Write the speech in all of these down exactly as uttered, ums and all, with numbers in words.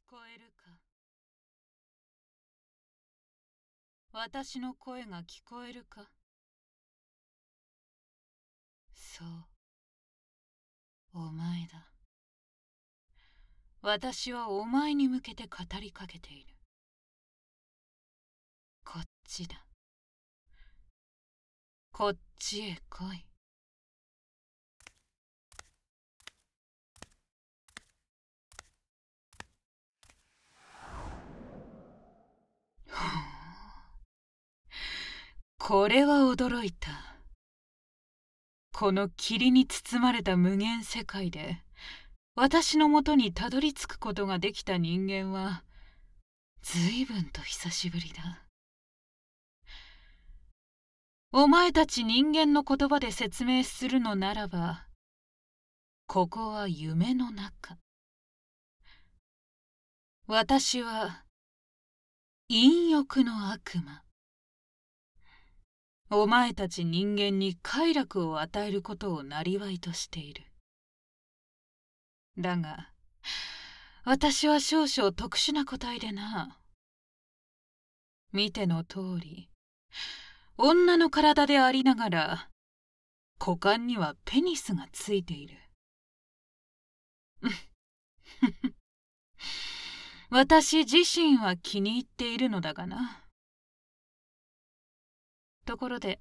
こえるか。私の声が聞こえるか。そう、お前だ。私はお前に向けて語りかけている。こっちだ。こっちへ来い。これは驚いた。この霧に包まれた無限世界で私のもとにたどり着くことができた人間は随分と久しぶりだ。お前たち人間の言葉で説明するのならば、ここは夢の中。私は陰欲の悪魔。お前たち人間に快楽を与えることを生業としている。だが私は少々特殊な個体でな。見ての通り、女の体でありながら股間にはペニスがついている。私自身は気に入っているのだがな。ところで、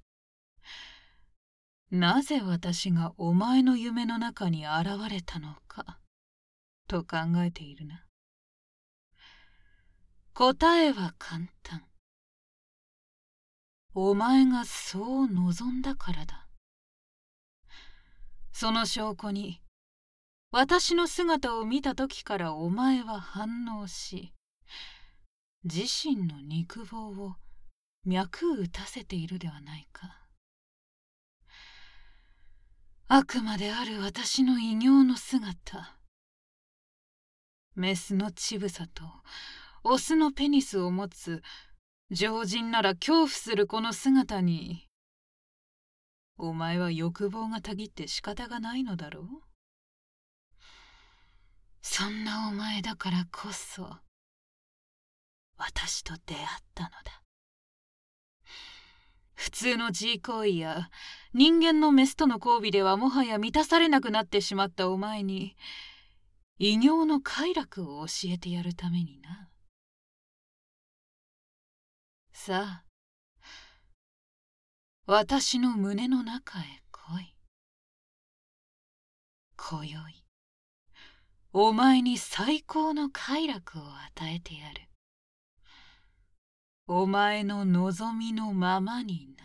なぜ私がお前の夢の中に現れたのかと考えているな。答えは簡単。お前がそう望んだからだ。その証拠に、私の姿を見た時からお前は反応し、自身の肉棒を脈打たせているではないか。悪魔である私の異形の姿、メスの乳房とオスのペニスを持つ常人なら恐怖するこの姿に、お前は欲望がたぎって仕方がないのだろう。そんなお前だからこそ私と出会ったのだ。普通の G 行為や人間のメスとの交尾ではもはや満たされなくなってしまったお前に、異形の快楽を教えてやるためにな。さあ、私の胸の中へ来い。今宵、お前に最高の快楽を与えてやる。お前の望みのままに